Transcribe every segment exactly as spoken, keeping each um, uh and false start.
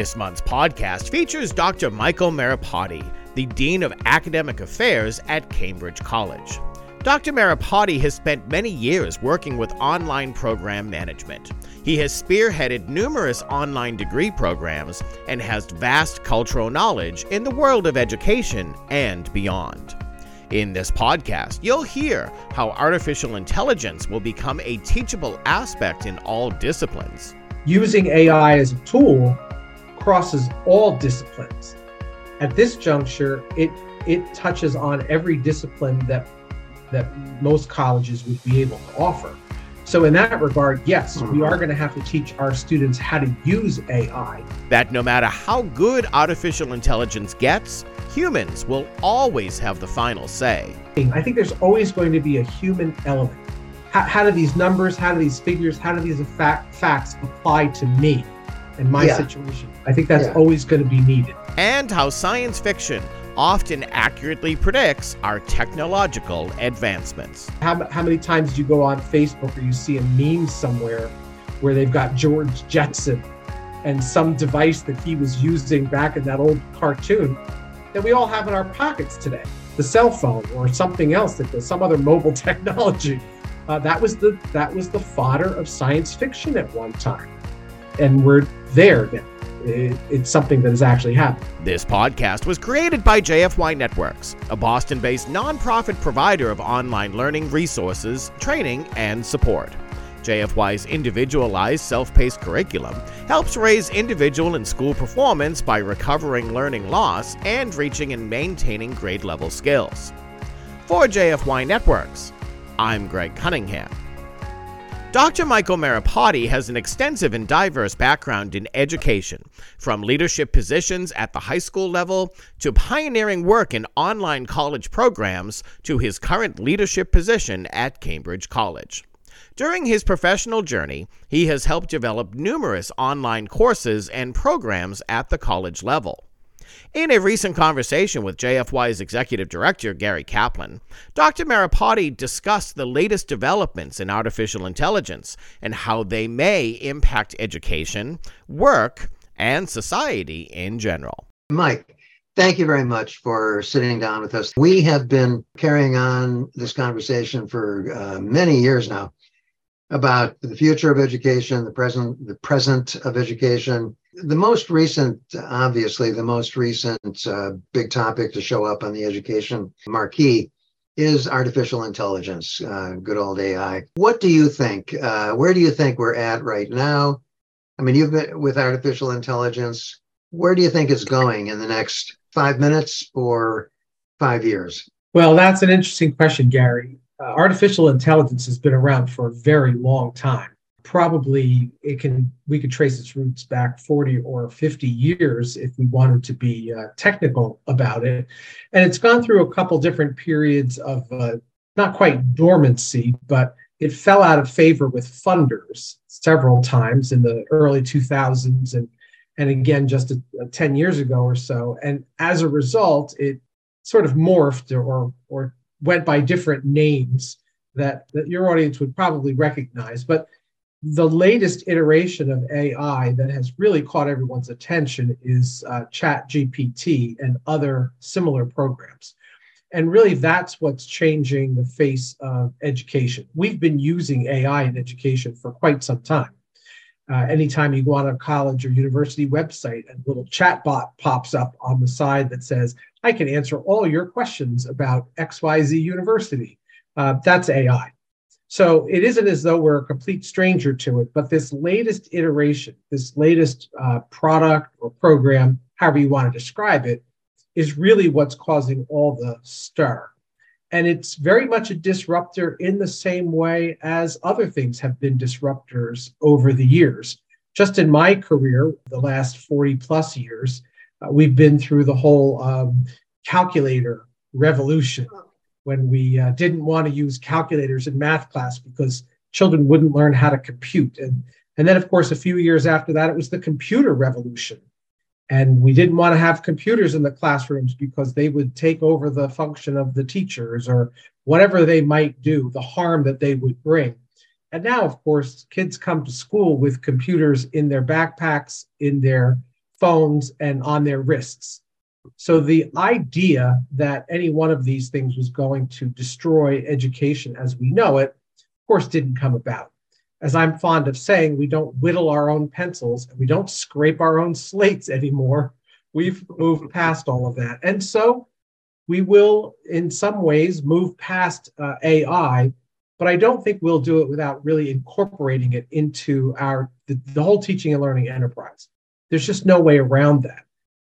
This month's podcast features Doctor Michael Maripati, the Dean of Academic Affairs at Cambridge College. Doctor Maripati has spent many years working with online program management. He has spearheaded numerous online degree programs and has vast cultural knowledge in the world of education and beyond. In this podcast, you'll hear how artificial intelligence will become a teachable aspect in all disciplines. Using A I as a tool crosses all disciplines. At this juncture, it it touches on every discipline that that most colleges would be able to offer. So in that regard, yes, we are going to have to teach our students how to use A I. That no matter how good artificial intelligence gets, humans will always have the final say. I think there's always going to be a human element. How, how do these numbers, how do these figures, how do these fact, facts apply to me and my yeah. situation? I think that's yeah. always going to be needed. And how science fiction often accurately predicts our technological advancements. How, how many times do you go on Facebook or you see a meme somewhere where they've got George Jetson and some device that he was using back in that old cartoon that we all have in our pockets today, the cell phone or something else, that does some other mobile technology. Uh, that was the that was the fodder of science fiction at one time, and we're there now. It, it's something that has actually happened. This podcast was created by J F Y Networks, a Boston-based nonprofit provider of online learning resources, training, and support. J F Y's individualized self-paced curriculum helps raise individual and school performance by recovering learning loss and reaching and maintaining grade-level skills. For J F Y Networks, I'm Greg Cunningham. Doctor Michael Maripati has an extensive and diverse background in education, from leadership positions at the high school level to pioneering work in online college programs to his current leadership position at Cambridge College. During his professional journey, he has helped develop numerous online courses and programs at the college level. In a recent conversation with J F Y's executive director, Gary Kaplan, Doctor Maripati discussed the latest developments in artificial intelligence and how they may impact education, work, and society in general. Mike, thank you very much for sitting down with us. We have been carrying on this conversation for uh, many years now about the future of education, the present, the present of education. The most recent, obviously, the most recent uh, big topic to show up on the education marquee is artificial intelligence, uh, good old A I. What do you think? Uh, where do you think we're at right now? I mean, you've been with artificial intelligence. Where do you think it's going in the next five minutes or five years? Well, that's an interesting question, Gary. Uh, artificial intelligence has been around for a very long time. Probably it can we could trace its roots back forty or fifty years if we wanted to be uh, technical about it. And it's gone through a couple different periods of uh, not quite dormancy, but it fell out of favor with funders several times in the early two thousands and, and again just a, a ten years ago or so. And as a result, it sort of morphed or, or went by different names that, that your audience would probably recognize. But the latest iteration of A I that has really caught everyone's attention is uh, ChatGPT and other similar programs. And really, that's what's changing the face of education. We've been using A I in education for quite some time. Uh, anytime you go on a college or university website, a little chatbot pops up on the side that says, I can answer all your questions about X Y Z university. Uh, that's A I. So it isn't as though we're a complete stranger to it, but this latest iteration, this latest uh, product or program, however you want to describe it, is really what's causing all the stir. And it's very much a disruptor in the same way as other things have been disruptors over the years. Just in my career, the last forty plus years, uh, we've been through the whole um, calculator revolution, when we uh, didn't want to use calculators in math class because children wouldn't learn how to compute. And, and then, of course, a few years after that, it was the computer revolution. And we didn't want to have computers in the classrooms because they would take over the function of the teachers or whatever they might do, the harm that they would bring. And now, of course, kids come to school with computers in their backpacks, in their phones and on their wrists. So the idea that any one of these things was going to destroy education as we know it, of course, didn't come about. As I'm fond of saying, we don't whittle our own pencils and we don't scrape our own slates anymore. We've moved past all of that. And so we will, in some ways, move past uh, A I, but I don't think we'll do it without really incorporating it into our the, the whole teaching and learning enterprise. There's just no way around that.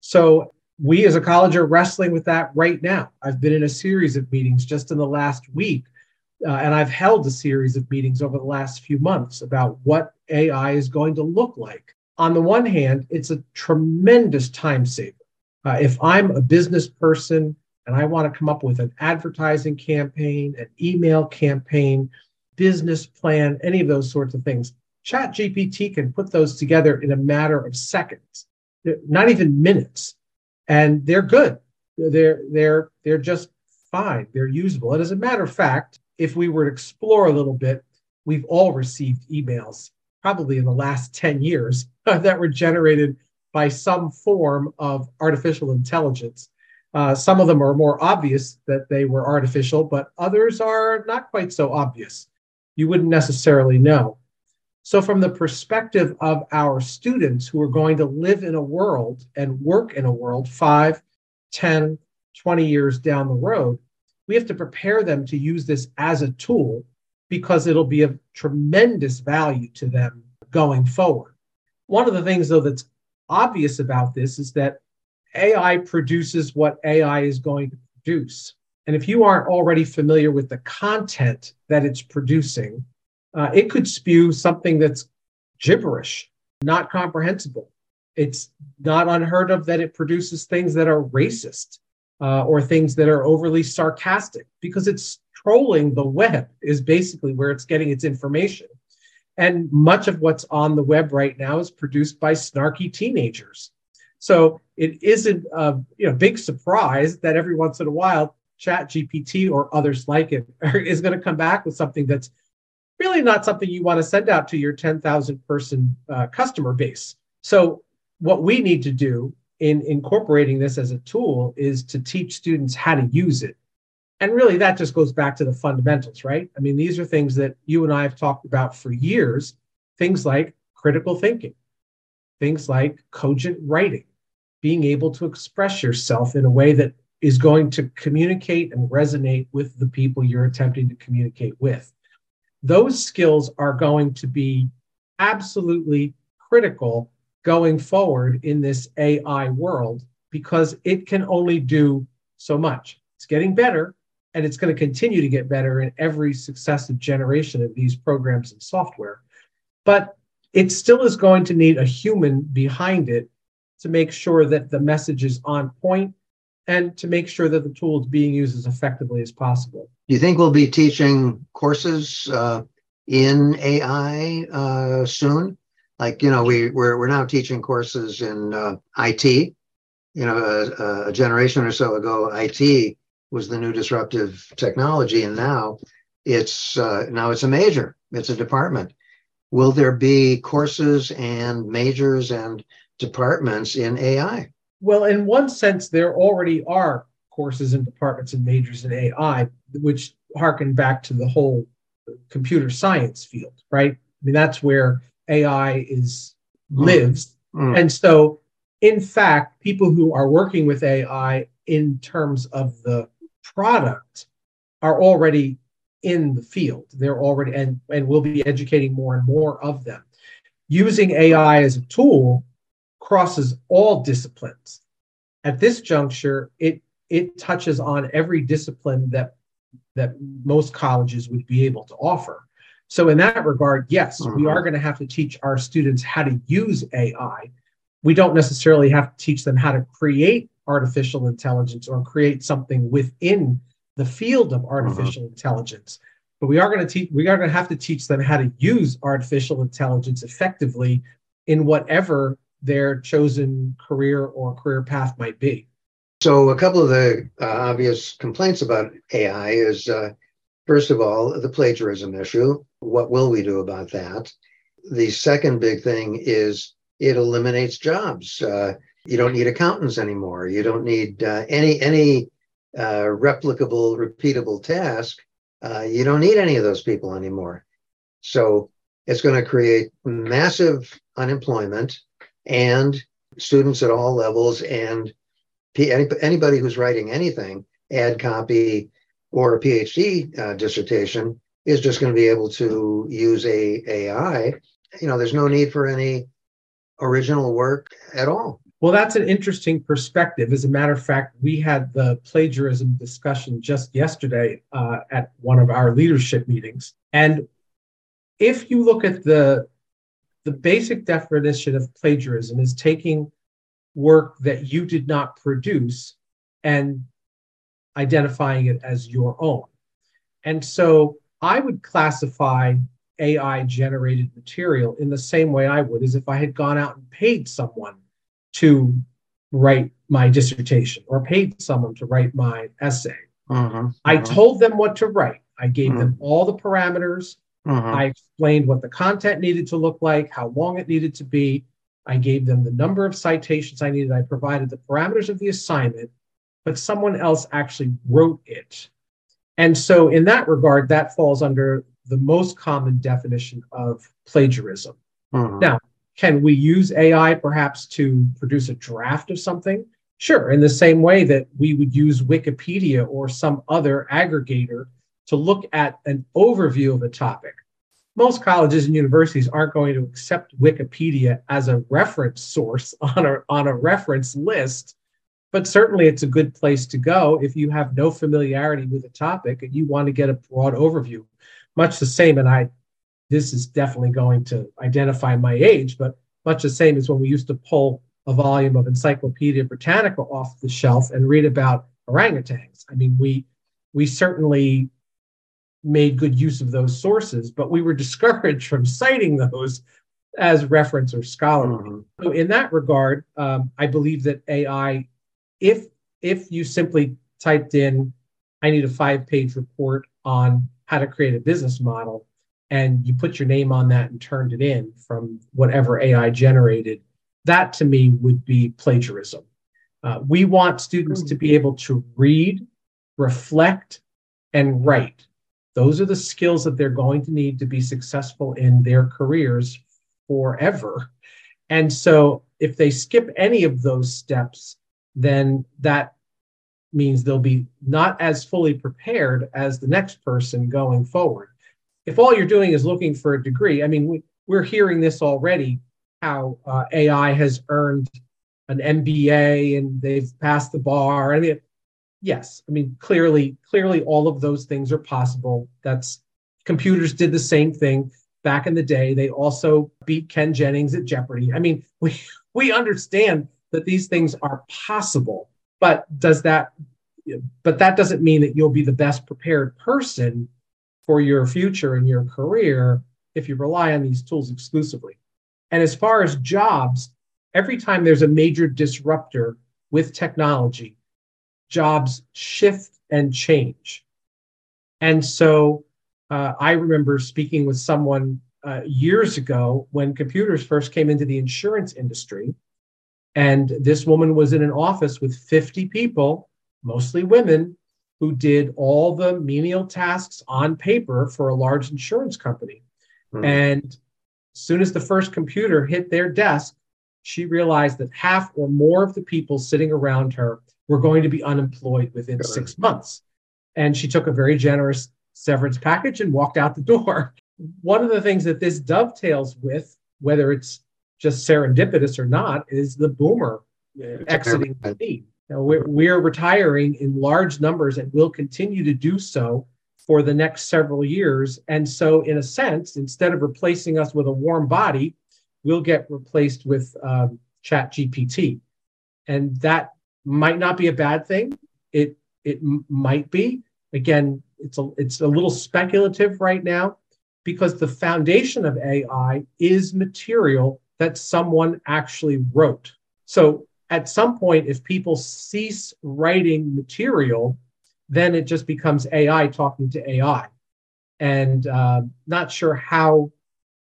So we as a college are wrestling with that right now. I've been in a series of meetings just in the last week, uh, and I've held a series of meetings over the last few months about what A I is going to look like. On the one hand, it's a tremendous time saver. Uh, if I'm a business person and I want to come up with an advertising campaign, an email campaign, business plan, any of those sorts of things, ChatGPT can put those together in a matter of seconds, not even minutes. And they're good. They're, they're, they're just fine. They're usable. And as a matter of fact, if we were to explore a little bit, we've all received emails, probably in the last ten years, that were generated by some form of artificial intelligence. Uh, some of them are more obvious that they were artificial, but others are not quite so obvious. You wouldn't necessarily know. So from the perspective of our students who are going to live in a world and work in a world five, ten, twenty years down the road, we have to prepare them to use this as a tool because it'll be of tremendous value to them going forward. One of the things, though, that's obvious about this is that A I produces what A I is going to produce. And if you aren't already familiar with the content that it's producing, uh, it could spew something that's gibberish, not comprehensible. It's not unheard of that it produces things that are racist uh, or things that are overly sarcastic, because it's trolling the web is basically where it's getting its information. And much of what's on the web right now is produced by snarky teenagers. So it isn't a you know, big surprise that every once in a while, ChatGPT or others like it is going to come back with something that's really not something you want to send out to your ten thousand person uh, customer base. So what we need to do in incorporating this as a tool is to teach students how to use it. And really, that just goes back to the fundamentals, right? I mean, these are things that you and I have talked about for years, things like critical thinking, things like cogent writing, being able to express yourself in a way that is going to communicate and resonate with the people you're attempting to communicate with. Those skills are going to be absolutely critical going forward in this A I world because it can only do so much. It's getting better, and it's going to continue to get better in every successive generation of these programs and software. But it still is going to need a human behind it to make sure that the message is on point and to make sure that the tool is being used as effectively as possible. Do you think we'll be teaching courses uh, in A I uh, soon? Like, you know, we, we're, we're now teaching courses in uh, I T. You know, a, a generation or so ago, I T was the new disruptive technology, and now it's uh, now it's a major, it's a department. Will there be courses and majors and departments in A I? Well, in one sense, there already are courses and departments and majors in A I, which harken back to the whole computer science field, right? I mean, that's where A I is lives. Mm. And so, in fact, people who are working with A I in terms of the product are already in the field. They're already, and, and we'll be educating more and more of them. Using A I as a tool crosses all disciplines. At this juncture, it it touches on every discipline that that most colleges would be able to offer. So in that regard, yes, mm-hmm. we are going to have to teach our students how to use A I. We don't necessarily have to teach them how to create artificial intelligence or create something within the field of artificial mm-hmm. intelligence. But we are going to teach, we are going to have to teach them how to use artificial intelligence effectively in whatever their chosen career or career path might be. So a couple of the uh, obvious complaints about A I is, uh, first of all, the plagiarism issue. What will we do about that? The second big thing is it eliminates jobs. Uh, you don't need accountants anymore. You don't need uh, any any uh, replicable, repeatable task. Uh, you don't need any of those people anymore. So it's going to create massive unemployment and students at all levels, and anybody who's writing anything, ad copy or a PhD uh, dissertation, is just going to be able to use a AI. You know, there's no need for any original work at all. Well, that's an interesting perspective. As a matter of fact, we had the plagiarism discussion just yesterday uh, at one of our leadership meetings. And if you look at the, the basic definition of plagiarism is taking work that you did not produce and identifying it as your own. And so I would classify A I generated material in the same way I would as if I had gone out and paid someone to write my dissertation or paid someone to write my essay. Uh-huh, I uh-huh. told them what to write. I gave uh-huh. them all the parameters. Uh-huh. I explained what the content needed to look like, how long it needed to be. I gave them the number of citations I needed. I provided the parameters of the assignment, but someone else actually wrote it. And so in that regard, that falls under the most common definition of plagiarism. Uh-huh. Now, can we use A I perhaps to produce a draft of something? Sure, in the same way that we would use Wikipedia or some other aggregator to look at an overview of a topic. Most colleges and universities aren't going to accept Wikipedia as a reference source on a, on a reference list, but certainly it's a good place to go if you have no familiarity with a topic and you want to get a broad overview. Much the same, and I, this is definitely going to identify my age, but much the same as when we used to pull a volume of Encyclopedia Britannica off the shelf and read about orangutans. I mean, we we certainly made good use of those sources, but we were discouraged from citing those as reference or scholarly. Mm-hmm. So in that regard, um, I believe that A I, if if you simply typed in, I need a five-page report on how to create a business model, and you put your name on that and turned it in from whatever A I generated, that to me would be plagiarism. Uh, we want students to be able to read, reflect, and write. Those are the skills that they're going to need to be successful in their careers forever. And so if they skip any of those steps, then that means they'll be not as fully prepared as the next person going forward. If all you're doing is looking for a degree, I mean, we, we're hearing this already, how uh, A I has earned an M B A and they've passed the bar. I mean, yes, I mean, clearly, clearly all of those things are possible. That's computers did the same thing back in the day. They also beat Ken Jennings at Jeopardy. I mean, we, we understand that these things are possible, but does that, but that doesn't mean that you'll be the best prepared person for your future and your career if you rely on these tools exclusively. And as far as jobs, every time there's a major disruptor with technology, jobs shift and change. And so uh, I remember speaking with someone uh, years ago when computers first came into the insurance industry. And this woman was in an office with fifty people, mostly women, who did all the menial tasks on paper for a large insurance company. Mm. And as soon as the first computer hit their desk, she realized that half or more of the people sitting around her were going to be unemployed within Good. six months. And she took a very generous severance package and walked out the door. One of the things that this dovetails with, whether it's just serendipitous or not, is the boomer exiting the scene. You know, we're, we're retiring in large numbers and will continue to do so for the next several years. And so in a sense, instead of replacing us with a warm body, we'll get replaced with um, Chat G P T. And that might not be a bad thing. It it m- might be. Again, it's a, it's a little speculative right now because the foundation of A I is material that someone actually wrote. So at some point, if people cease writing material, then it just becomes A I talking to A I. And uh, not sure how,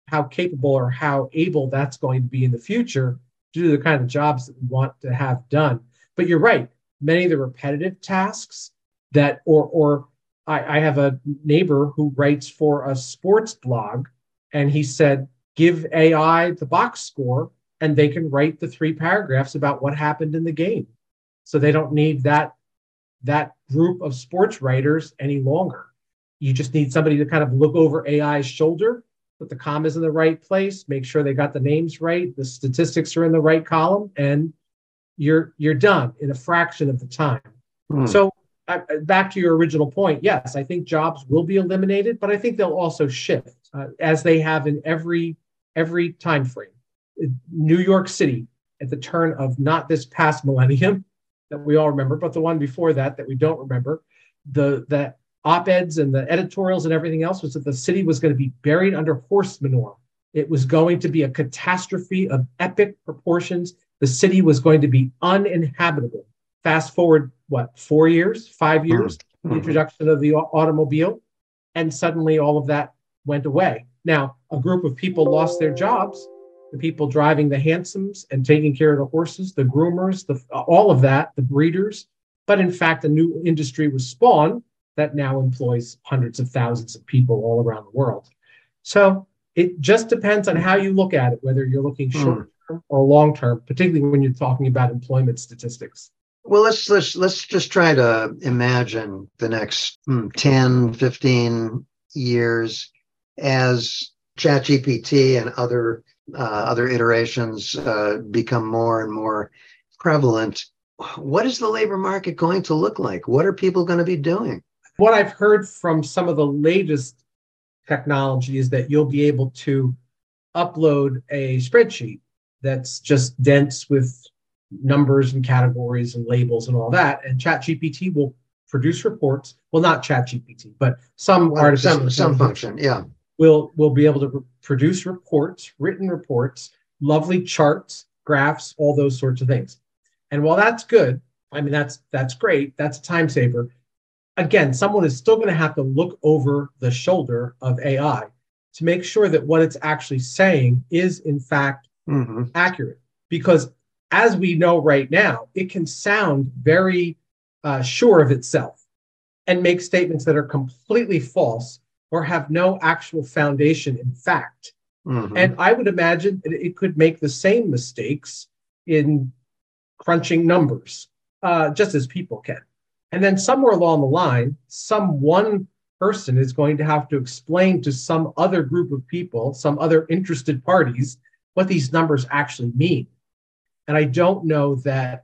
how capable or how able that's going to be in the future to do the kind of jobs that we want to have done. But you're right, many of the repetitive tasks that, or or I, I have a neighbor who writes for a sports blog, and he said, give A I the box score, and they can write the three paragraphs about what happened in the game. So they don't need that, that group of sports writers any longer. You just need somebody to kind of look over A I's shoulder, put the commas in the right place, make sure they got the names right, the statistics are in the right column, and you're you're done in a fraction of the time. Hmm. So uh, back to your original point, yes, I think jobs will be eliminated, but I think they'll also shift uh, as they have in every every time frame. New York City at the turn of not this past millennium that we all remember, but the one before that that we don't remember, the the op-eds and the editorials and everything else was that the city was going to be buried under horse manure. It was going to be a catastrophe of epic proportions. The city was going to be uninhabitable. Fast forward, what, four years, five years, mm-hmm. the introduction of the automobile, and suddenly all of that went away. Now, a group of people lost their jobs, the people driving the Handsoms and taking care of the horses, the groomers, the, all of that, the breeders. But in fact, a new industry was spawned that now employs hundreds of thousands of people all around the world. So it just depends on how you look at it, whether you're looking short term or long term, particularly when you're talking about employment statistics. Well, let's let's let's just try to imagine the next hmm, ten, fifteen years as ChatGPT and other uh, other iterations uh, become more and more prevalent. What is the labor market going to look like? What are people going to be doing? What I've heard from some of the latest technology is that you'll be able to upload a spreadsheet that's just dense with numbers and categories and labels and all that. And ChatGPT will produce reports. Well, not ChatGPT, but some well, artificial some, some function, yeah. Will will be able to re- produce reports, written reports, lovely charts, graphs, all those sorts of things. And while that's good, I mean, that's that's great. That's a time saver. Again, someone is still going to have to look over the shoulder of A I to make sure that what it's actually saying is, in fact, mm-hmm. accurate. Because as we know right now, it can sound very uh, sure of itself and make statements that are completely false or have no actual foundation in fact. Mm-hmm. And I would imagine that it could make the same mistakes in crunching numbers, uh, just as people can. And then somewhere along the line, some one person is going to have to explain to some other group of people, some other interested parties, what these numbers actually mean. And I don't know that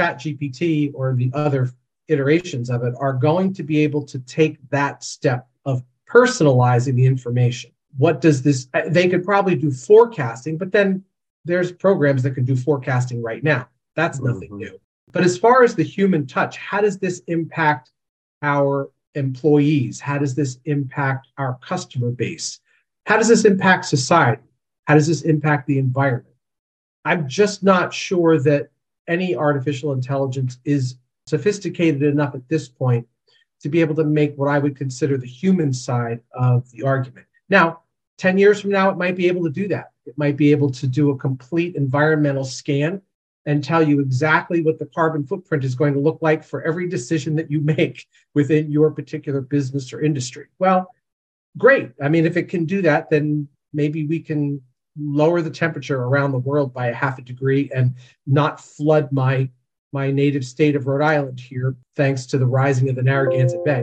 ChatGPT or the other iterations of it are going to be able to take that step of personalizing the information. What does this, they could probably do forecasting, but then there's programs that can do forecasting right now. That's nothing mm-hmm. new. But as far as the human touch, how does this impact our employees? How does this impact our customer base? How does this impact society? How does this impact the environment? I'm just not sure that any artificial intelligence is sophisticated enough at this point to be able to make what I would consider the human side of the argument. Now, ten years from now, it might be able to do that. It might be able to do a complete environmental scan and tell you exactly what the carbon footprint is going to look like for every decision that you make within your particular business or industry. Well, great. I mean, if it can do that, then maybe we can lower the temperature around the world by a half a degree and not flood my, my native state of Rhode Island here, thanks to the rising of the Narragansett Bay.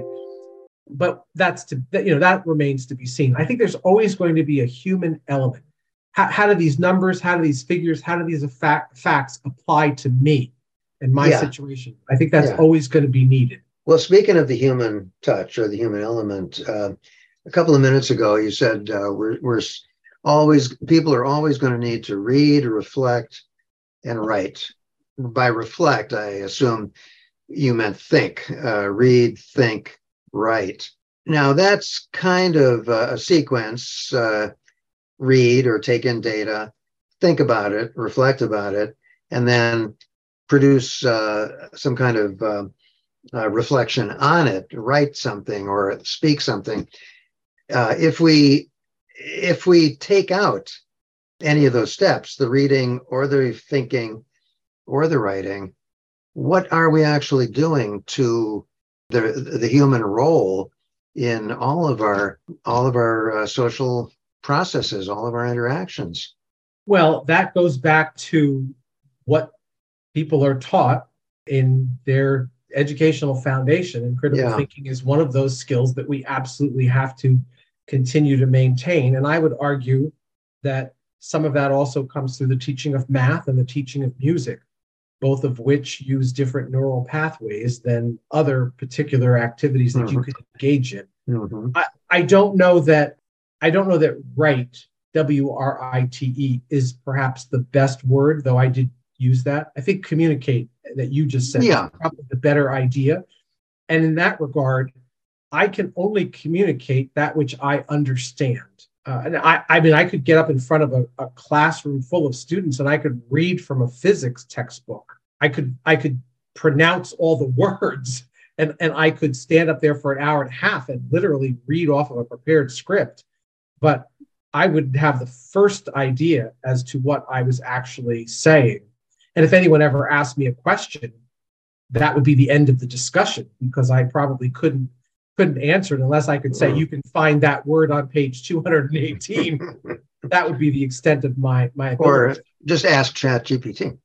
But that's to, you know, that remains to be seen. I think there's always going to be a human element. How, how do these numbers, how do these figures, how do these fact, facts apply to me and my yeah. situation? I think that's yeah. always going to be needed. Well, speaking of the human touch or the human element, uh, a couple of minutes ago, you said uh, we're, we're always, people are always going to need to read, reflect, and write. By reflect, I assume you meant think, uh, read, think, write. Now, that's kind of a sequence. Uh, read or take in data, think about it, reflect about it, and then produce uh, some kind of uh, uh, reflection on it, write something or speak something. Uh, if we if we take out any of those steps, the reading or the thinking or the writing, what are we actually doing to the the human role in all of our all of our uh, social processes, all of our interactions? Well, that goes back to what people are taught in their educational foundation, and critical Yeah. thinking is one of those skills that we absolutely have to continue to maintain. And I would argue that some of that also comes through the teaching of math and the teaching of music, both of which use different neural pathways than other particular activities that Mm-hmm. you could engage in. Mm-hmm. I, I don't know that I don't know that right, W R I T E, is perhaps the best word, though I did use that. I think communicate, that you just said, Yeah. is probably the better idea. And in that regard, I can only communicate that which I understand. Uh, and I, I mean, I could get up in front of a, a classroom full of students and I could read from a physics textbook. I could I could pronounce all the words, and, and I could stand up there for an hour and a half and literally read off of a prepared script. But I would have the first idea as to what I was actually saying. And if anyone ever asked me a question, that would be the end of the discussion, because I probably couldn't couldn't answer it unless I could say, you can find that word on page two hundred eighteen. That would be the extent of my my ability. Or just ask ChatGPT.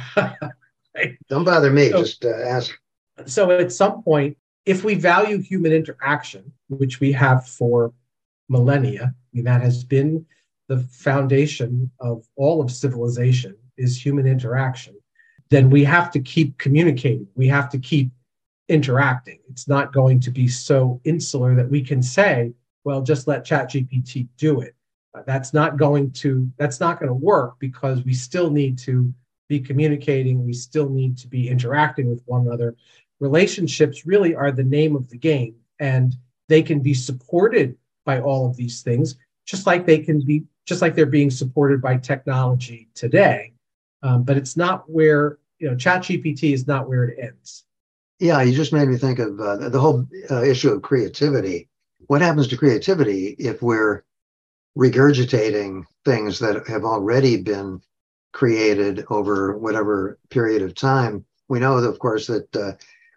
Right. Don't bother me. So, just uh, ask. So at some point, if we value human interaction, which we have for millennia, I mean, that has been the foundation of all of civilization, is human interaction, then we have to keep communicating. We have to keep interacting. It's not going to be so insular that we can say, well, just let ChatGPT do it. Uh, that's not going to, that's not going to work, because we still need to be communicating. We still need to be interacting with one another. Relationships really are the name of the game, and they can be supported by all of these things, just like they can be, just like they're being supported by technology today. Um, but it's not where, you know, ChatGPT is not where it ends. Yeah, you just made me think of uh, the whole uh, issue of creativity. What happens to creativity if we're regurgitating things that have already been created over whatever period of time? We know, of course, that uh,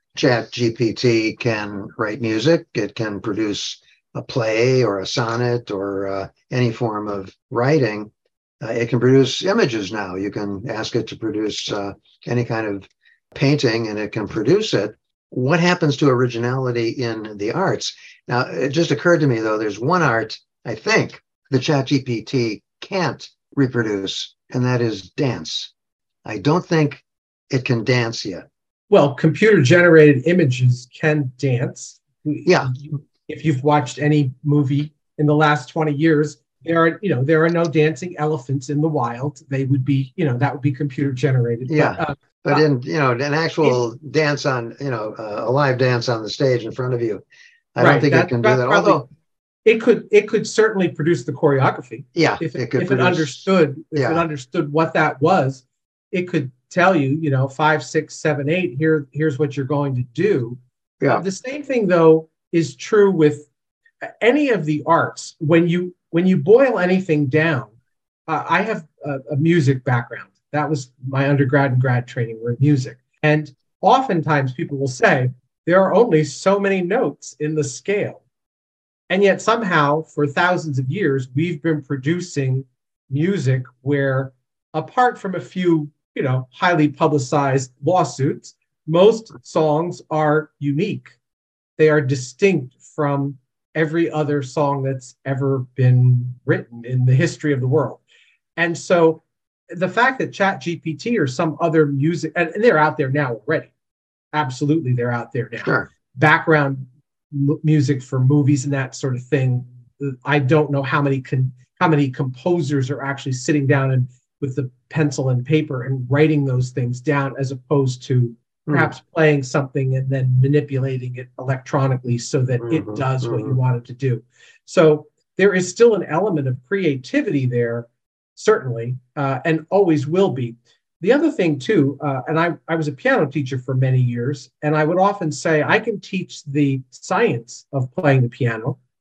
ChatGPT can write music. It can produce a play or a sonnet or uh, any form of writing. Uh, it can produce images now. You can ask it to produce uh, any kind of painting, and it can produce it. What happens to originality in the arts? Now, it just occurred to me, though, there's one art, I think, the ChatGPT can't reproduce, and that is dance. I don't think it can dance yet. Well, computer-generated images can dance. Yeah. If you've watched any movie in the last twenty years, there are, you know, there are no dancing elephants in the wild. They would be, you know, that would be computer-generated. Yeah. But, uh, But in, you know, an actual it, dance on, you know, uh, a live dance on the stage in front of you, I right, don't think that, it can do that. Probably, Although it could, it could certainly produce the choreography. Yeah, if it, it could if produce, it understood, if yeah. it understood what that was, it could tell you, you know, five, six, seven, eight. Here, here's what you're going to do. Yeah. Uh, the same thing, though, is true with any of the arts. When you when you boil anything down, uh, I have a, a music background. That was my undergrad and grad training were in music. And oftentimes people will say, there are only so many notes in the scale. And yet somehow for thousands of years, we've been producing music where, apart from a few, you know, highly publicized lawsuits, most songs are unique. They are distinct from every other song that's ever been written in the history of the world. And so the fact that ChatGPT or some other music, and, and they're out there now already. Absolutely, they're out there now. Sure. Background m- music for movies and that sort of thing. I don't know how many con- how many composers are actually sitting down and with the pencil and paper and writing those things down, as opposed to perhaps mm. playing something and then manipulating it electronically so that mm-hmm, it does mm-hmm. what you want it to do. So there is still an element of creativity there, certainly, uh, and always will be. The other thing, too, uh, and I, I was a piano teacher for many years, and I would often say I can teach the science of playing the piano,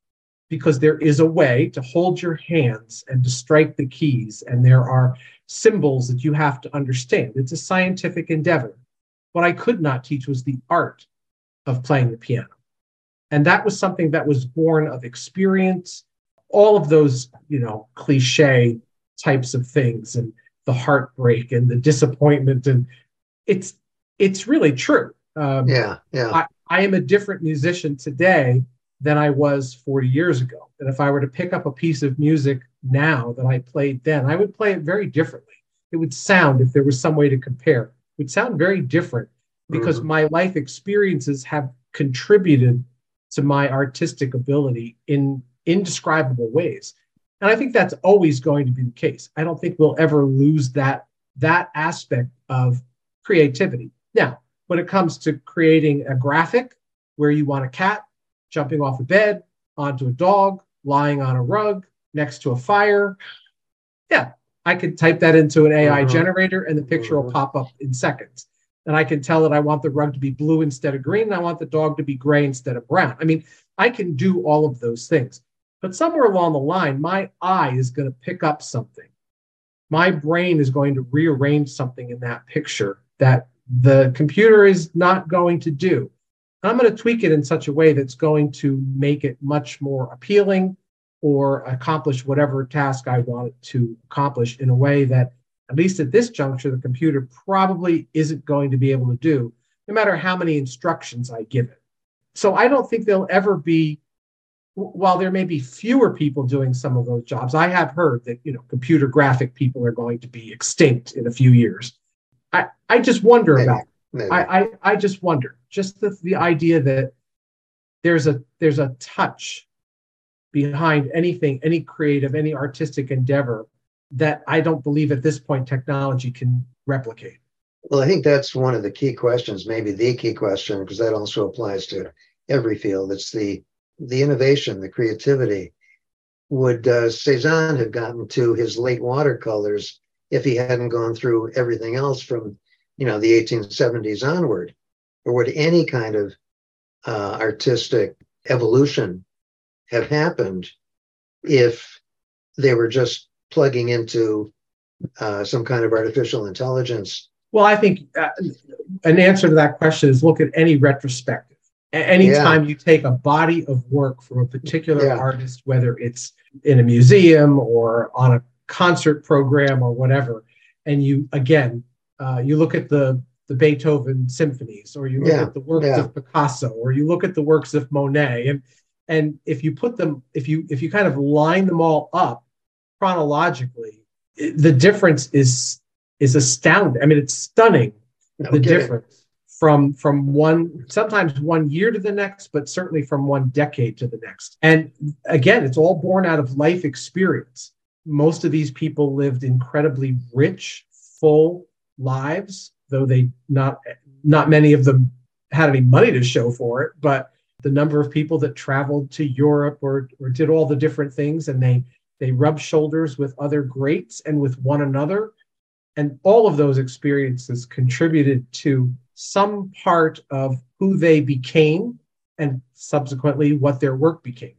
because there is a way to hold your hands and to strike the keys, and there are symbols that you have to understand. It's a scientific endeavor. What I could not teach was the art of playing the piano. And that was something that was born of experience, all of those, you know, cliche types of things, and the heartbreak and the disappointment. And it's it's really true. Um, Yeah, yeah. I, I am a different musician today than I was forty years ago. And if I were to pick up a piece of music now that I played then, I would play it very differently. It would sound, if there was some way to compare, it would sound very different because Mhm. my life experiences have contributed to my artistic ability in indescribable ways. And I think that's always going to be the case. I don't think we'll ever lose that, that aspect of creativity. Now, when it comes to creating a graphic where you want a cat jumping off a bed, onto a dog, lying on a rug, next to a fire, yeah, I could type that into an A I Mhm. generator and the picture will Mhm. pop up in seconds. And I can tell that I want the rug to be blue instead of green, and I want the dog to be gray instead of brown. I mean, I can do all of those things. But somewhere along the line, my eye is going to pick up something. My brain is going to rearrange something in that picture that the computer is not going to do. I'm going to tweak it in such a way that's going to make it much more appealing or accomplish whatever task I want it to accomplish in a way that, at least at this juncture, the computer probably isn't going to be able to do, no matter how many instructions I give it. So I don't think there'll ever be, while there may be fewer people doing some of those jobs, I have heard that, you know, computer graphic people are going to be extinct in a few years. I, I just wonder Maybe, about it. maybe. I, I, I just wonder, just the, the idea that there's a there's a touch behind anything, any creative, any artistic endeavor that I don't believe at this point technology can replicate. Well, I think that's one of the key questions, maybe the key question, because that also applies to every field. It's the the innovation, the creativity. Would uh, Cezanne have gotten to his late watercolors if he hadn't gone through everything else from, you know, the eighteen seventies onward? Or would any kind of uh, artistic evolution have happened if they were just plugging into uh, some kind of artificial intelligence? Well, I think uh, an answer to that question is look at any retrospective. A- Anytime Yeah. you take a body of work from a particular Yeah. artist, whether it's in a museum or on a concert program or whatever, and you, again, uh, you look at the, the Beethoven symphonies, or you look Yeah. at the works Yeah. of Picasso, or you look at the works of Monet, and and if you put them, if you if you kind of line them all up chronologically, it- the difference is is astounding. I mean, it's stunning, No the kidding. difference from from one, sometimes one year to the next, but certainly from one decade to the next. And again, it's all born out of life experience. Most of these people lived incredibly rich, full lives, though they not not many of them had any money to show for it. But the number of people that traveled to Europe or or did all the different things, and they they rubbed shoulders with other greats and with one another. And all of those experiences contributed to some part of who they became and subsequently what their work became.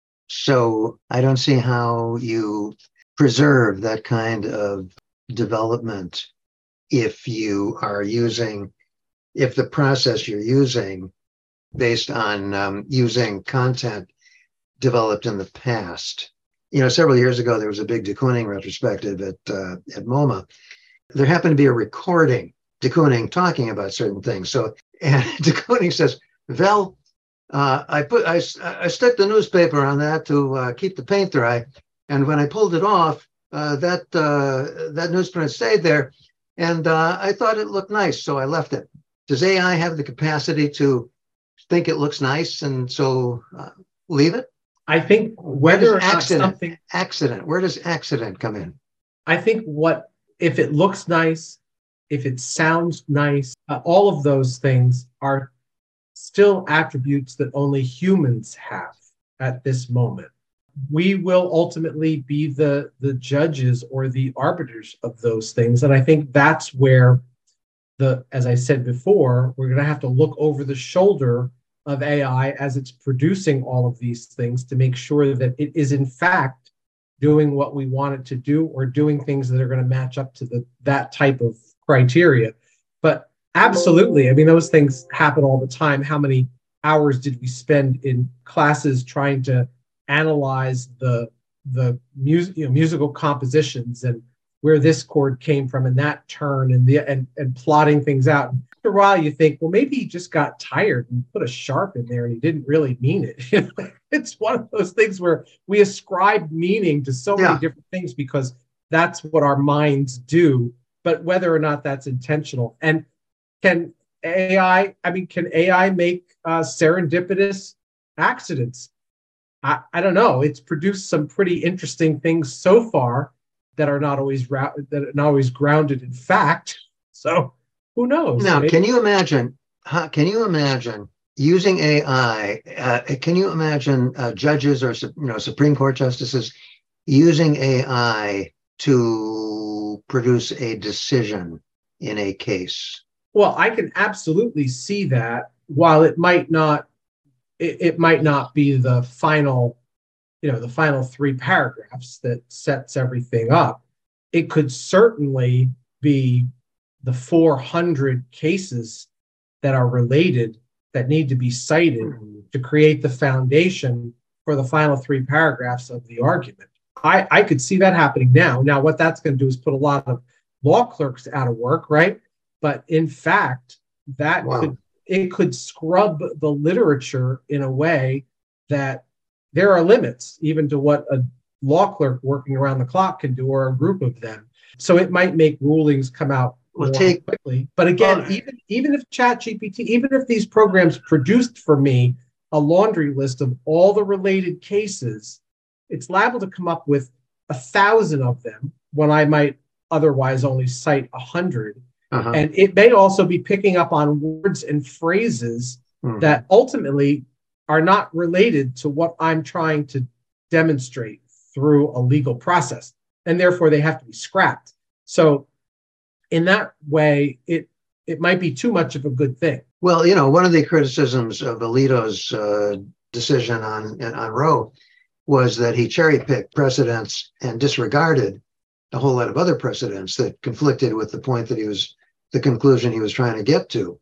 So I don't see how you preserve that kind of development if you are using, if the process you're using based on um, using content developed in the past. You know, several years ago, there was a big de Kooning retrospective at uh, at MoMA. There happened to be a recording, de Kooning talking about certain things. So, and de Kooning says, Vel, uh, I put, I, I stuck the newspaper on that to uh, keep the paint dry. And when I pulled it off, uh, that, uh, that newsprint stayed there. And uh, I thought it looked nice, so I left it. Does A I have the capacity to think it looks nice and so uh, leave it? I think Where whether does or not accident, something, accident, where does accident come in? I think what, if it looks nice, if it sounds nice, uh, all of those things are still attributes that only humans have at this moment. We will ultimately be the, the judges or the arbiters of those things. And I think that's where the, as I said before, we're going to have to look over the shoulder of A I as it's producing all of these things to make sure that it is in fact doing what we want it to do or doing things that are going to match up to the that type of criteria. But absolutely, I mean, those things happen all the time. How many hours did we spend in classes trying to analyze the the music, you know, musical compositions and where this chord came from and that turn and the and, and plotting things out. And after a while, you think, well, maybe he just got tired and put a sharp in there and he didn't really mean it. It's one of those things where we ascribe meaning to so many Yeah. different things because that's what our minds do. But whether or not that's intentional, and can A I, I mean, can A I make uh, serendipitous accidents? I, I don't know. It's produced some pretty interesting things so far that are not always ra- that are not always grounded in fact. So who knows? Now, Maybe- can you imagine? How, can you imagine using A I? Uh, can you imagine uh, judges or you know Supreme Court justices using A I to produce a decision in a case? Well, I can absolutely see that. While it might not, it, it might not be the final, you know, the final three paragraphs that sets everything up. It could certainly be the four hundred cases that are related that need to be cited to create the foundation for the final three paragraphs of the argument. I, I could see that happening now. Now, what that's going to do is put a lot of law clerks out of work, right? But in fact, that Wow. could it could scrub the literature in a way that there are limits even to what a law clerk working around the clock can do, or a group of them. So it might make rulings come out Well, more take- quickly. But again, Well, even even if ChatGPT, even if these programs produced for me a laundry list of all the related cases, it's liable to come up with a thousand of them when I might otherwise only cite a hundred. Uh-huh. And it may also be picking up on words and phrases Mhm. that ultimately are not related to what I'm trying to demonstrate through a legal process. And therefore, they have to be scrapped. So in that way, it it might be too much of a good thing. Well, you know, one of the criticisms of Alito's uh, decision on on Roe was that he cherry-picked precedents and disregarded a whole lot of other precedents that conflicted with the point that he was, the conclusion he was trying to get to.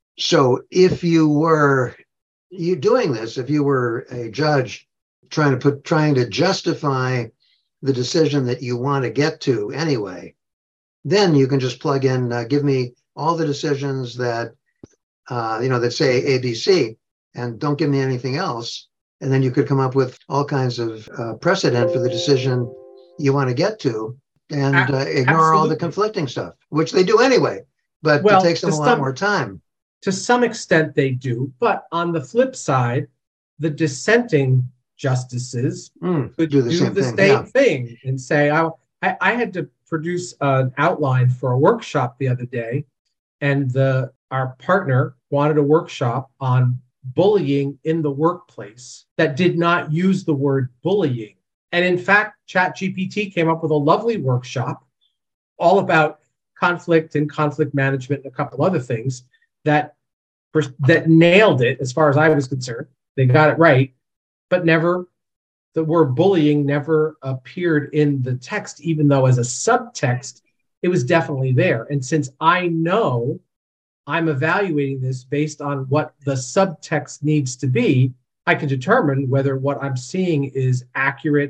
So if you were you doing this, if you were a judge trying to put, trying to justify the decision that you want to get to anyway, then you can just plug in, uh, give me all the decisions that, uh, you know, that say A B C, and don't give me anything else. And then you could come up with all kinds of uh, precedent for the decision you want to get to, and uh, ignore all the Absolutely. conflicting stuff, which they do anyway, but Well, it takes them a to lot some- more time. To some extent, they do. But on the flip side, the dissenting justices Mm, could do do the the same same, thing, yeah. thing and say, I, I, I had to produce an outline for a workshop the other day, and the our partner wanted a workshop on bullying in the workplace that did not use the word bullying. And in fact, ChatGPT came up with a lovely workshop all about conflict and conflict management and a couple other things that that nailed it as far as I was concerned. They got it right, but never, the word bullying never appeared in the text, even though as a subtext, it was definitely there. And since I know I'm evaluating this based on what the subtext needs to be, I can determine whether what I'm seeing is accurate,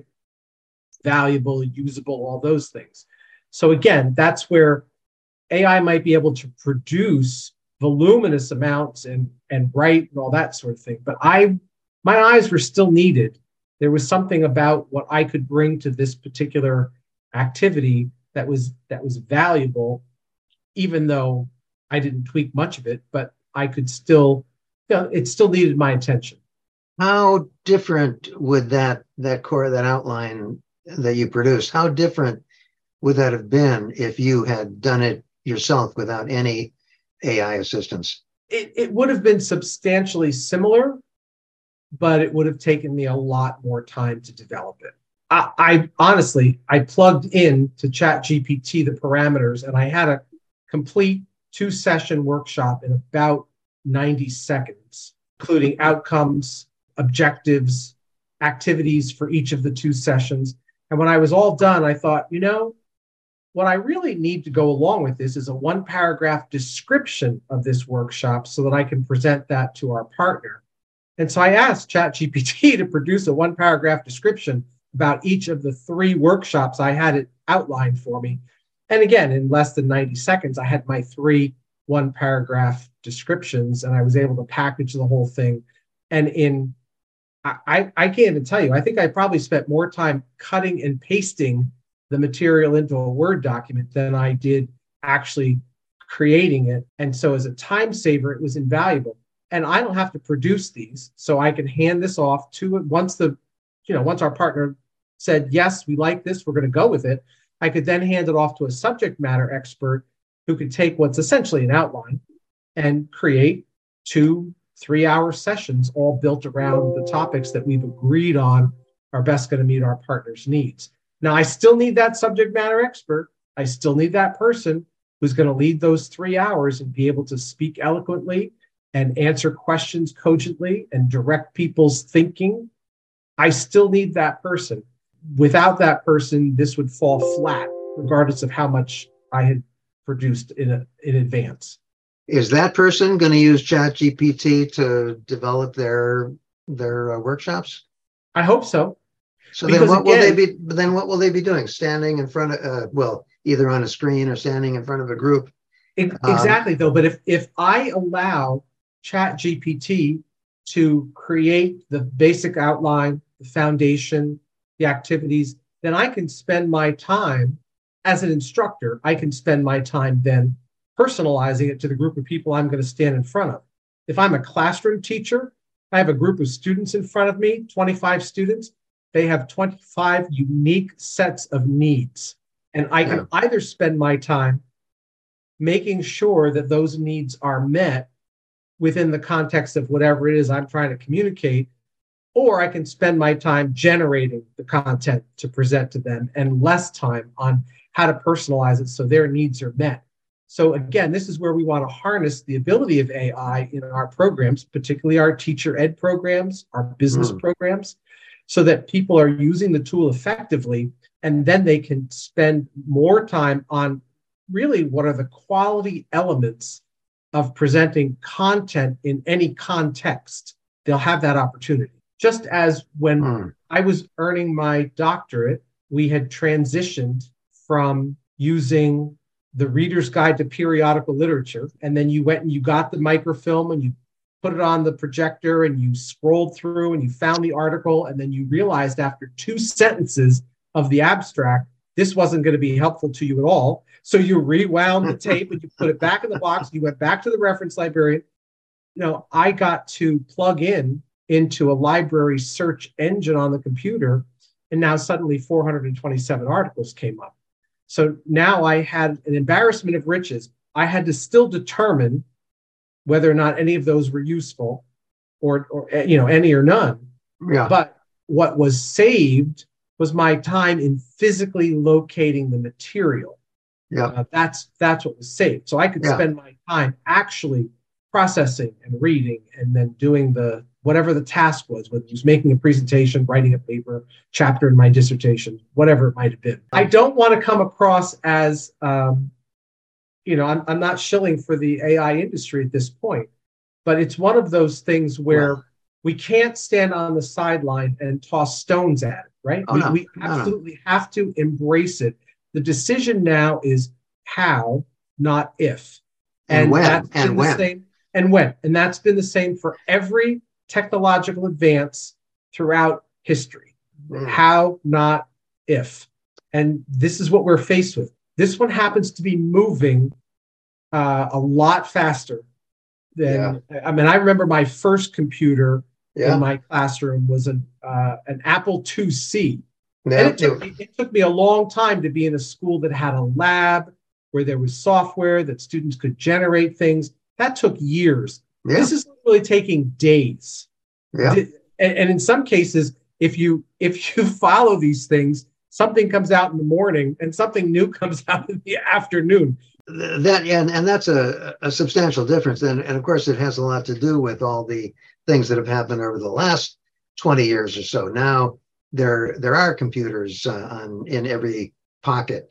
valuable, usable, all those things. So again, that's where A I might be able to produce voluminous amounts and and write and all that sort of thing. But I, my eyes were still needed. There was something about what I could bring to this particular activity that was that was valuable, even though I didn't tweak much of it. But I could still, you know, it still needed my attention. How different would that that core, that outline that you produced, how different would that have been if you had done it yourself without any A I assistance? It, it would have been substantially similar, but it would have taken me a lot more time to develop it. I, I honestly, I plugged in to ChatGPT the parameters, and I had a complete two-session workshop in about ninety seconds. including outcomes, objectives, activities for each of the two sessions. And when I was all done, I thought, you know, what I really need to go along with this is a one paragraph description of this workshop so that I can present that to our partner. And so I asked ChatGPT to produce a one paragraph description about each of the three workshops. I had it outlined for me. And again, in less than ninety seconds, I had my three one paragraph descriptions, and I was able to package the whole thing. And in, I, I can't even tell you, I think I probably spent more time cutting and pasting the material into a Word document than I did actually creating it. And so as a time saver, it was invaluable. And I don't have to produce these, so I can hand this off to it once the, you know, once our partner said, yes, we like this, we're going to go with it. I could then hand it off to a subject matter expert who could take what's essentially an outline and create two, three hour sessions all built around the topics that we've agreed on are best going to meet our partner's needs. Now, I still need that subject matter expert. I still need that person who's going to lead those three hours and be able to speak eloquently and answer questions cogently and direct people's thinking. I still need that person. Without that person, this would fall flat, regardless of how much I had produced in, a, in advance. Is that person going to use ChatGPT to develop their their uh, workshops? I hope so. So then, what again, will they be? Then what will they be doing? Standing in front of, uh, well, either on a screen or standing in front of a group. It, exactly, um, though. But if if I allow ChatGPT to create the basic outline, the foundation, the activities, then I can spend my time as an instructor. I can spend my time then personalizing it to the group of people I'm going to stand in front of. If I'm a classroom teacher, I have a group of students in front of me, twenty-five students. They have twenty-five unique sets of needs. And I can yeah. either spend my time making sure that those needs are met within the context of whatever it is I'm trying to communicate, or I can spend my time generating the content to present to them and less time on how to personalize it so their needs are met. So again, this is where we want to harness the ability of A I in our programs, particularly our teacher ed programs, our business mm. programs, so that people are using the tool effectively, and then they can spend more time on really what are the quality elements of presenting content in any context. They'll have that opportunity. Just as when mm. I was earning my doctorate, we had transitioned from using the Reader's Guide to Periodical Literature, and then you went and you got the microfilm and you put it on the projector and you scrolled through and you found the article, and then you realized after two sentences of the abstract, this wasn't going to be helpful to you at all. So you rewound the tape and you put it back in the box. You went back to the reference librarian. You know, I got to plug in into a library search engine on the computer, and now suddenly four hundred twenty-seven articles came up. So now I had an embarrassment of riches. I had to still determine whether or not any of those were useful, or, or you know, any or none. Yeah. But what was saved was my time in physically locating the material. Yeah. Uh, that's that's what was saved. So I could yeah. spend my time actually processing and reading, and then doing the whatever the task was, whether it was making a presentation, writing a paper, chapter in my dissertation, whatever it might have been. I don't want to come across as, um, you know, I'm, I'm not shilling for the A I industry at this point, but it's one of those things where wow. we can't stand on the sideline and toss stones at it, right? Oh, we no. we no, absolutely no. have to embrace it. The decision now is how, not if. And, and when, that's and been when. The same, and when. And that's been the same for every technological advance throughout history. Mm. How, not if. And this is what we're faced with. This one happens to be moving uh, a lot faster than, yeah. I mean, I remember my first computer yeah. in my classroom was an, uh, an Apple two C. Yeah. And it took, me, it took me a long time to be in a school that had a lab where there was software that students could generate things. That took years. Yeah. This is really taking days. Yeah. And, and in some cases, if you if you follow these things, something comes out in the morning and something new comes out in the afternoon. that and, and that's a, a substantial difference. And, and of course, it has a lot to do with all the things that have happened over the last twenty years or so. Now there there are computers uh, on in every pocket.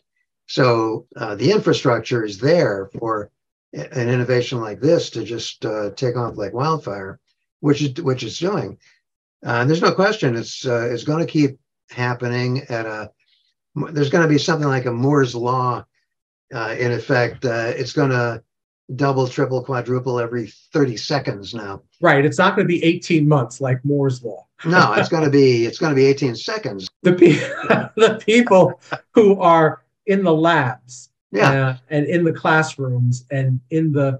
So uh, the infrastructure is there for an innovation like this to just uh, take off like wildfire, which is which it's doing. Uh, and there's no question it's uh, it's going to keep happening at a. There's going to be something like a Moore's law uh, in effect. Uh, it's going to double, triple, quadruple every thirty seconds now. Right. It's not going to be eighteen months like Moore's law. No, it's going to be it's going to be eighteen seconds. The pe- the people who are in the labs, yeah, uh, and in the classrooms and in the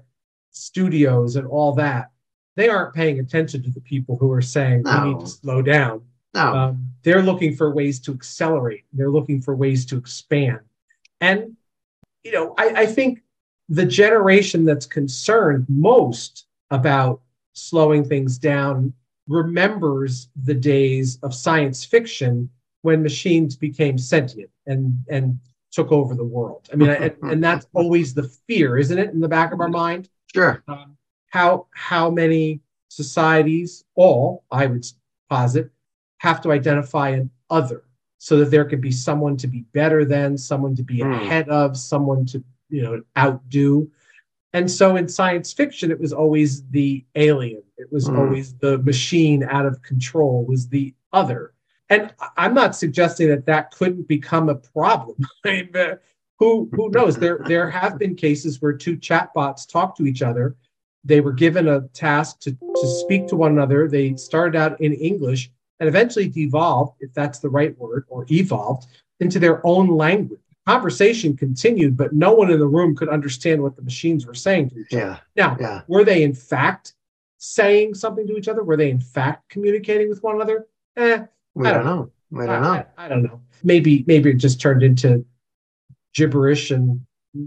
studios and all that, they aren't paying attention to the people who are saying no. we need to slow down. No, um, they're looking for ways to accelerate. They're looking for ways to expand. And you know, I, I think the generation that's concerned most about slowing things down remembers the days of science fiction when machines became sentient and and took over the world. I mean, and, and that's always the fear, isn't it, in the back of our mind? Sure. Um, how how many societies, all I would posit, have to identify an other so that there can be someone to be better than, someone to be Mm. ahead of, someone to, you know, outdo. And so in science fiction, it was always the alien. It was Mm. always the machine out of control, was the other. And I'm not suggesting that that couldn't become a problem. I mean, uh, who who knows? There there have been cases where two chatbots talk to each other. They were given a task to, to speak to one another. They started out in English and eventually devolved, if that's the right word, or evolved into their own language. Conversation continued, but no one in the room could understand what the machines were saying to each Yeah. other. Now, Yeah. were they in fact saying something to each other? Were they in fact communicating with one another? Eh, We I don't don't know. We don't I, know. I, I don't know. Maybe maybe it just turned into gibberish, and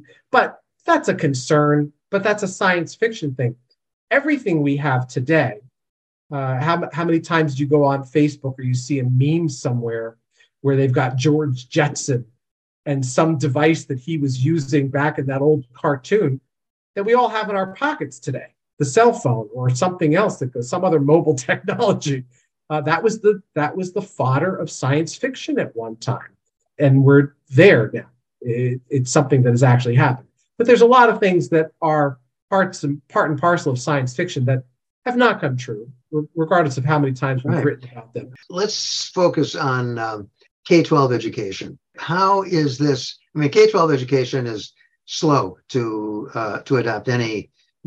but that's a concern. But that's a science fiction thing. Everything we have today. Uh, how how many times do you go on Facebook or you see a meme somewhere where they've got George Jetson and some device that he was using back in that old cartoon that we all have in our pockets today, the cell phone or something else that goes, some other mobile technology. Uh, that was the that was the fodder of science fiction at one time, and we're there now. It, it's something that has actually happened. But there's a lot of things that are parts and part and parcel of science fiction that have not come true, regardless of how many times we've Right. written about them. Let's focus on um, K twelve education. How is this? I mean, K twelve education is slow to uh, to adopt any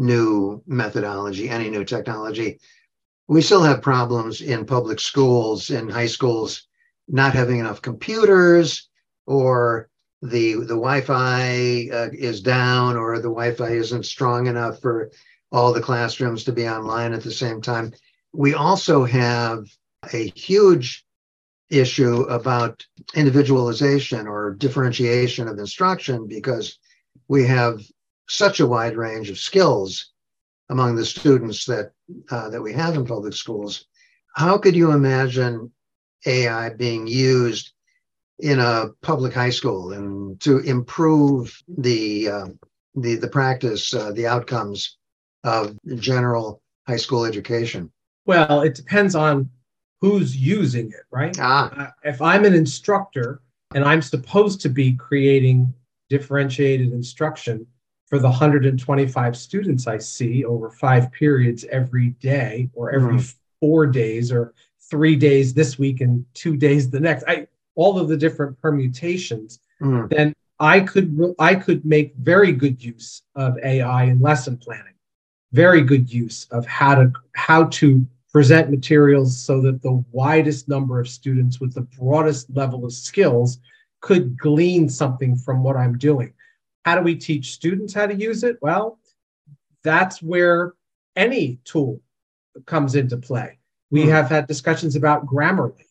new methodology, any new technology. We still have problems in public schools, in high schools, not having enough computers, or the the Wi-Fi uh, is down, or the Wi-Fi isn't strong enough for all the classrooms to be online at the same time. We also have a huge issue about individualization or differentiation of instruction, because we have such a wide range of skills among the students that uh, that we have in public schools. How could you imagine A I being used in a public high school and to improve the uh, the the practice, uh, the outcomes of general high school education? Well, it depends on who's using it, right? Ah, Uh, if I'm an instructor and I'm supposed to be creating differentiated instruction for the one hundred twenty-five students I see over five periods every day, or every Mhm. four days, or three days this week and two days the next, I, all of the different permutations, mm, then I could I could make very good use of A I in lesson planning, very good use of how to how to present materials so that the widest number of students with the broadest level of skills could glean something from what I'm doing. How do we teach students how to use it? Well, that's where any tool comes into play. We Hmm. have had discussions about Grammarly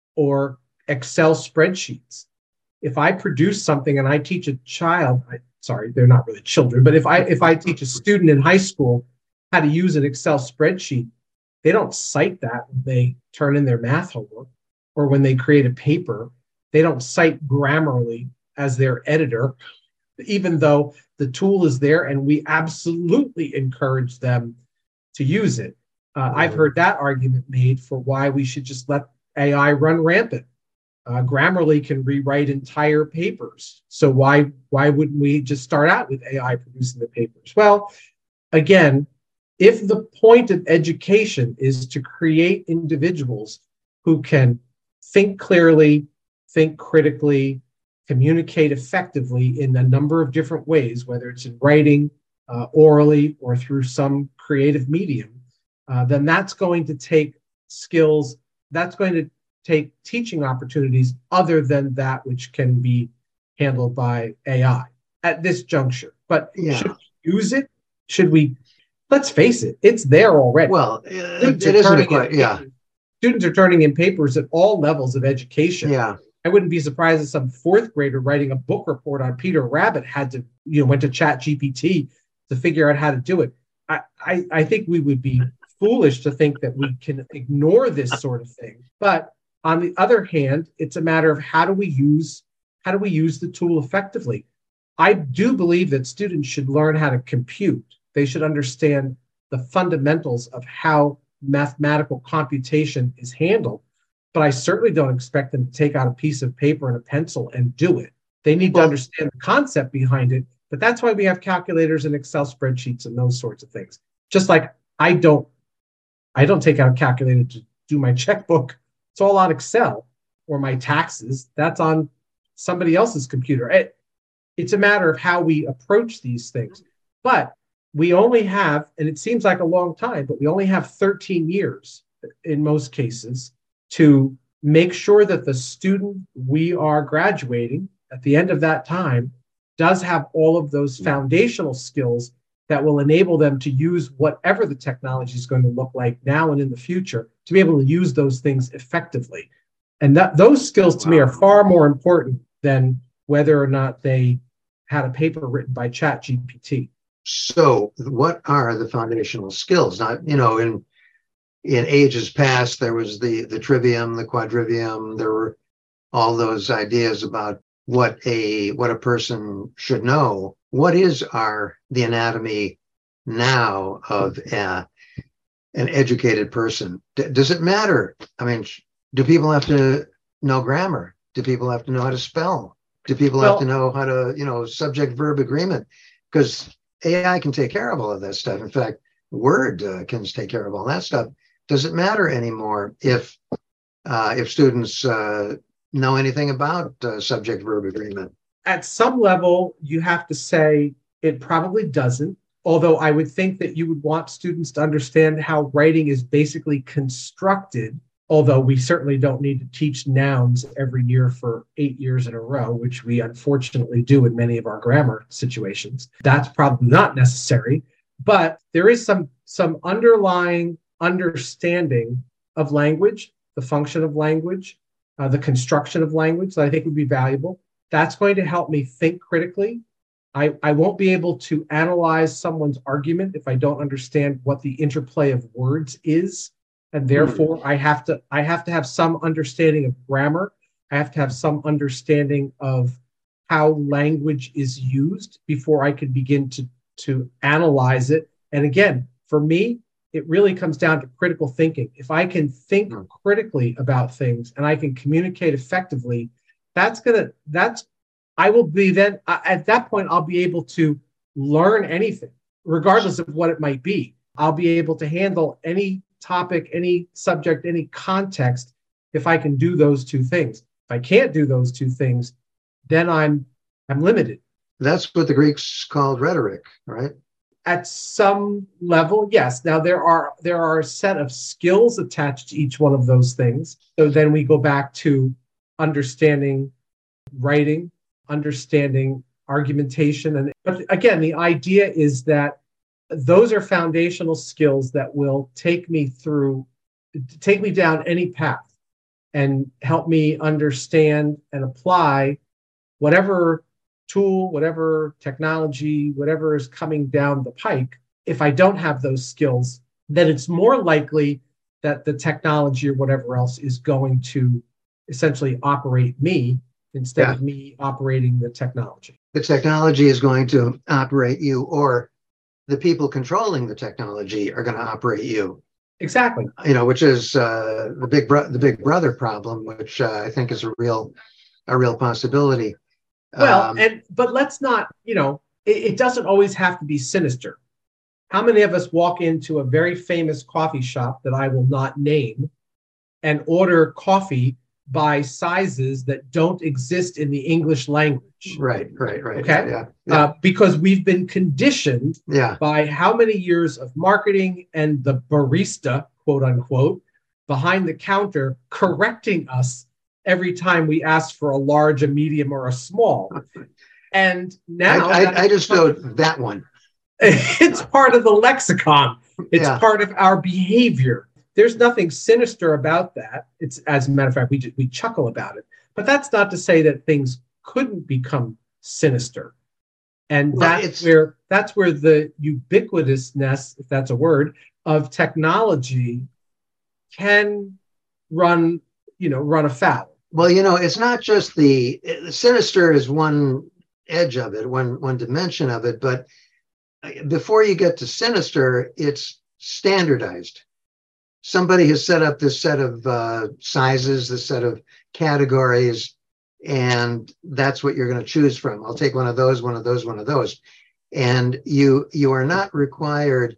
or Excel spreadsheets. If I produce something and I teach a child, I, sorry, they're not really children, but if I if I teach a student in high school how to use an Excel spreadsheet, they don't cite that when they turn in their math homework or when they create a paper. They don't cite Grammarly as their editor even though the tool is there and we absolutely encourage them to use it. Uh, I've heard that argument made for why we should just let A I run rampant. Uh, Grammarly can rewrite entire papers. So why why wouldn't we just start out with A I producing the papers? Well, again, if the point of education is to create individuals who can think clearly, think critically, communicate effectively in a number of different ways, whether it's in writing, uh, orally, or through some creative medium, uh, then that's going to take skills, that's going to take teaching opportunities other than that which can be handled by A I at this juncture. But yeah. Should we use it? Should we? Let's face it, it's there already. Well, it, it isn't quite, yeah. Students are turning in papers at all levels of education. Yeah. I wouldn't be surprised if some fourth grader writing a book report on Peter Rabbit had to, you know, went to Chat G P T to figure out how to do it. I, I, I think we would be foolish to think that we can ignore this sort of thing. But on the other hand, it's a matter of how do we use how do we use the tool effectively? I do believe that students should learn how to compute. They should understand the fundamentals of how mathematical computation is handled. But I certainly don't expect them to take out a piece of paper and a pencil and do it. They need to understand the concept behind it. But that's why we have calculators and Excel spreadsheets and those sorts of things. Just like I don't, I don't take out a calculator to do my checkbook. It's all on Excel, or my taxes. That's on somebody else's computer. It, it's a matter of how we approach these things. But we only have, and it seems like a long time, but we only have thirteen years in most cases to make sure that the student we are graduating at the end of that time does have all of those foundational skills that will enable them to use whatever the technology is going to look like now and in the future, to be able to use those things effectively. And that those skills to wow. me are far more important than whether or not they had a paper written by Chat G P T. So what are the foundational skills? Not, you know, in in ages past, there was the, the trivium, the quadrivium, there were all those ideas about what a what a person should know. What is our the anatomy now of uh, an educated person? D- does it matter? I mean, do people have to know grammar? Do people have to know how to spell? Do people well, have to know how to, you know, subject-verb agreement? Because A I can take care of all of that stuff. In fact, Word uh, can take care of all that stuff. Does it matter anymore if uh, if students uh, know anything about uh, subject-verb agreement? At some level, you have to say it probably doesn't, although I would think that you would want students to understand how writing is basically constructed, although we certainly don't need to teach nouns every year for eight years in a row, which we unfortunately do in many of our grammar situations. That's probably not necessary, but there is some, some underlying understanding of language, the function of language, uh, the construction of language that I think would be valuable. That's going to help me think critically. I, I won't be able to analyze someone's argument if I don't understand what the interplay of words is. And therefore, mm. I have to I have to have some understanding of grammar. I have to have some understanding of how language is used before I can begin to, to analyze it. And again, for me, it really comes down to critical thinking. If I can think mm. critically about things and I can communicate effectively, that's gonna that's I will be then uh, at that point I'll be able to learn anything, regardless of what it might be. I'll be able to handle any topic, any subject, any context if I can do those two things. If I can't do those two things, then I'm I'm limited. That's what the Greeks called rhetoric, right? At some level, yes. Now there are there are a set of skills attached to each one of those things. So then we go back to understanding writing, understanding argumentation. And but again, the idea is that those are foundational skills that will take me through, take me down any path and help me understand and apply whatever tool, whatever technology, whatever is coming down the pike. If I don't have those skills, then it's more likely that the technology or whatever else is going to essentially operate me instead Yeah. of me operating the technology. The technology is going to operate you, or the people controlling the technology are going to operate you. Exactly. You know, which is uh, the big bro- the big brother problem, which uh, I think is a real a real possibility. Well, Um, and but let's not, you know, it, it doesn't always have to be sinister. How many of us walk into a very famous coffee shop that I will not name and order coffee by sizes that don't exist in the English language? right, right, right. Okay. Yeah, yeah, Uh, because we've been conditioned yeah. by how many years of marketing and the barista, quote unquote, behind the counter correcting us every time we ask for a large, a medium, or a small. And now I, that I, I just know become- that one. it's part of the lexicon. It's Yeah. part of our behavior. There's nothing sinister about that. It's, as a matter of fact, we we chuckle about it. But that's not to say that things couldn't become sinister. And Well, that's it's- where that's where the ubiquitousness, if that's a word, of technology can run, you know, run afoul. Well, you know, it's not just the, the sinister is one edge of it, one one dimension of it, but before you get to sinister, it's standardized. Somebody has set up this set of uh, sizes, this set of categories, and that's what you're going to choose from. I'll take one of those, one of those, one of those. And you you are not required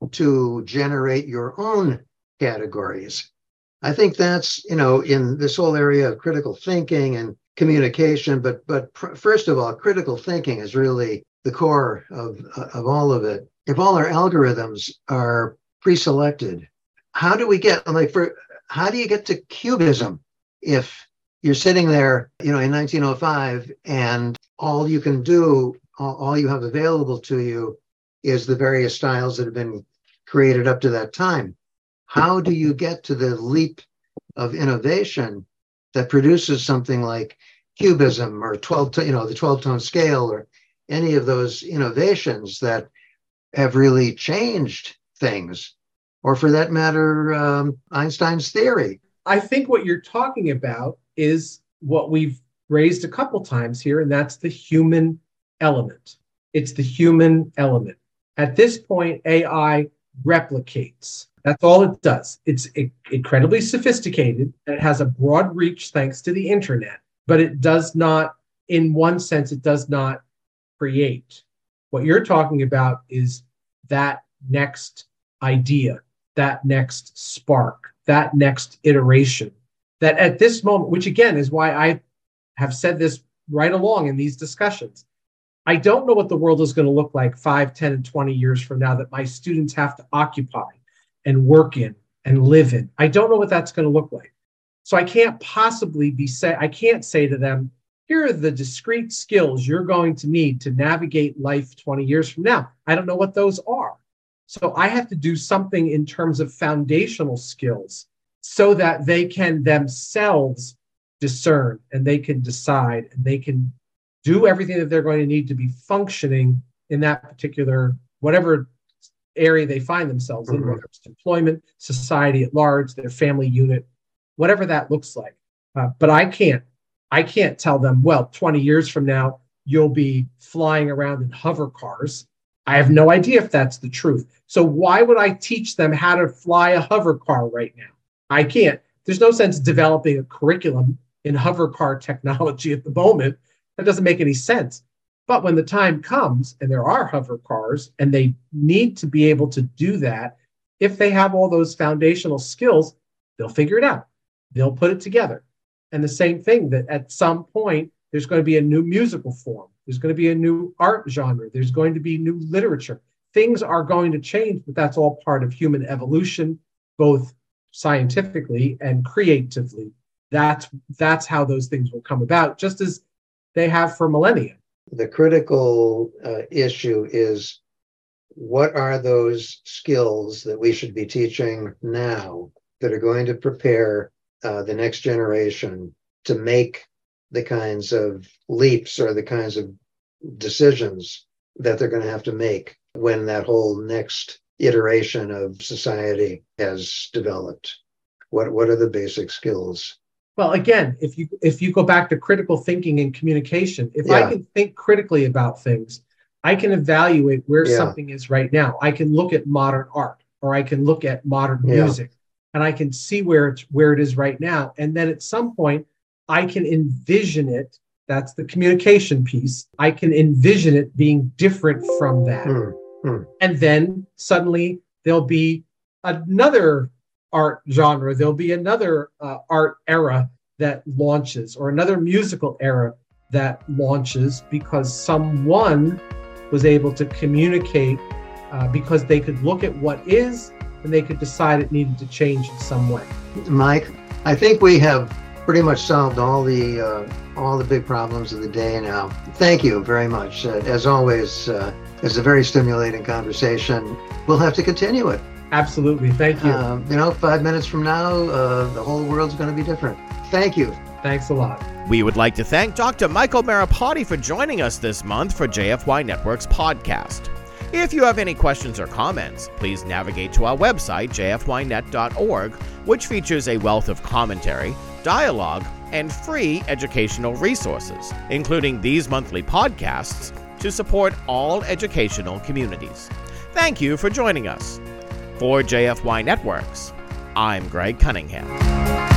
to generate your own categories. I think that's, you know, in this whole area of critical thinking and communication, but but pr- first of all, critical thinking is really the core of, of all of it. If all our algorithms are pre-selected, how do we get, like, for, how do you get to cubism if you're sitting there, you know, in nineteen oh five and all you can do, all, all you have available to you is the various styles that have been created up to that time? How do you get to the leap of innovation that produces something like cubism or twelve, you know, the twelve tone scale, or any of those innovations that have really changed things, or for that matter, um, Einstein's theory? I think what you're talking about is what we've raised a couple times here, and that's the human element. It's the human element. At this point, A I replicates. That's all it does. It's incredibly sophisticated, and it has a broad reach thanks to the internet, but it does not, in one sense, it does not create. What you're talking about is that next idea, that next spark, that next iteration, that at this moment, which again is why I have said this right along in these discussions, I don't know what the world is going to look like five, ten, and twenty years from now that my students have to occupy and work in and live in. I don't know what that's going to look like. So I can't possibly be say, I can't say to them, here are the discrete skills you're going to need to navigate life twenty years from now. I don't know what those are. So I have to do something in terms of foundational skills so that they can themselves discern and they can decide and they can do everything that they're going to need to be functioning in that particular, whatever area they find themselves in, Mm-hmm. whether it's employment, society at large, their family unit, whatever that looks like. Uh, but I can't, I can't tell them, well, twenty years from now, you'll be flying around in hover cars. I have no idea if that's the truth. So why would I teach them how to fly a hover car right now? I can't. There's no sense developing a curriculum in hover car technology at the moment. That doesn't make any sense. But when the time comes and there are hover cars and they need to be able to do that, if they have all those foundational skills, they'll figure it out. They'll put it together. And the same thing, that at some point, there's going to be a new musical form. There's going to be a new art genre. There's going to be new literature. Things are going to change, but that's all part of human evolution, both scientifically and creatively. That's, that's how those things will come about, just as they have for millennia. The critical uh, issue is, what are those skills that we should be teaching now that are going to prepare uh, the next generation to make the kinds of leaps or the kinds of decisions that they're going to have to make when that whole next iteration of society has developed? What, what are the basic skills? Well, again, if you if you go back to critical thinking and communication, if Yeah. I can think critically about things, I can evaluate where Yeah. something is right now. I can look at modern art, or I can look at modern Yeah. music, and I can see where it's where it is right now. And then at some point, I can envision it. That's the communication piece. I can envision it being different from that. Mm, mm. And then suddenly there'll be another art genre, there'll be another uh, art era that launches, or another musical era that launches, because someone was able to communicate, uh, because they could look at what is and they could decide it needed to change in some way. Mike, I think we have pretty much solved all the uh, all the big problems of the day now. Thank you very much. Uh, as always, uh, it's a very stimulating conversation. We'll have to continue it. Absolutely. Thank you. Uh, you know, five minutes from now, uh, the whole world's going to be different. Thank you. Thanks a lot. We would like to thank Doctor Michael Maripati for joining us this month for J F Y Network's podcast. If you have any questions or comments, please navigate to our website, j f y net dot org, which features a wealth of commentary, dialogue, and free educational resources, including these monthly podcasts, to support all educational communities. Thank you for joining us. For J F Y Networks, I'm Greg Cunningham.